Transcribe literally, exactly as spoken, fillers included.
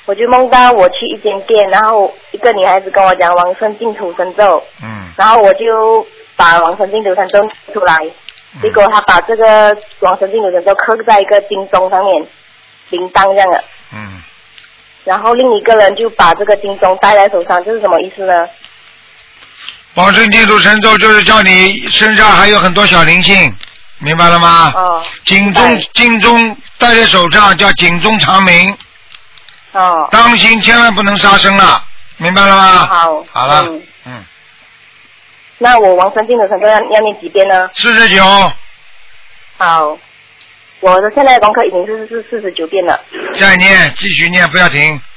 我就梦到我去一间店，然后一个女孩子跟我讲往生净土神咒， 嗯， 然后我就把往生净土神咒出来， 嗯结果他把这个往生净土神咒刻在一个金钟上面，铃铛这样的， 嗯， 然后另一个人就把这个金钟戴在手上，这是什么意思呢？ 往生净土神咒就是叫你身上还有很多小灵性，明白了吗？ 哦， 警钟警钟戴在手上叫警钟长鸣， 哦， 当心千万不能杀生了，明白了吗？ 好， 好了， 嗯， 嗯， 那我往生净土神咒要要念几遍呢？ 四十九， 好，我的现在的功课已经是是四十九遍了。 再念，继续念，不要停。